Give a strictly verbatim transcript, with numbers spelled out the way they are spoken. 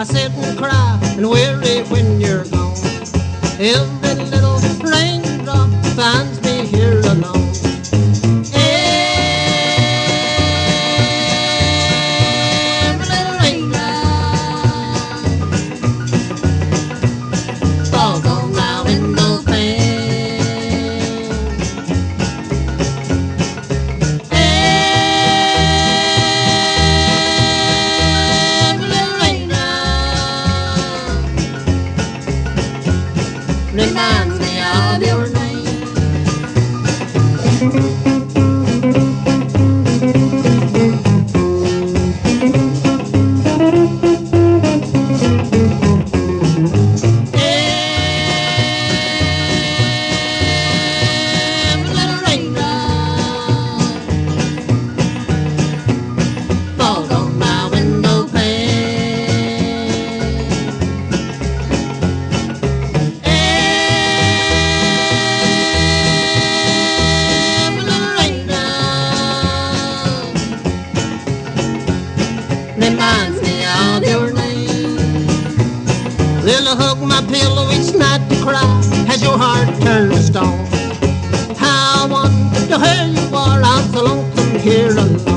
I sit and cry and weary when you're gone. Every little raindrop finds me here alone. Every little raindrop falls on my window pane. Every little raindrop reminds me of your name. Every little raindrop falls on my window pane. Every little raindrop reminds me of your name. Little hug my pillow each night to cry. Has your heart turned to stone? How I wonder where you are. I'm so lonesome here alone.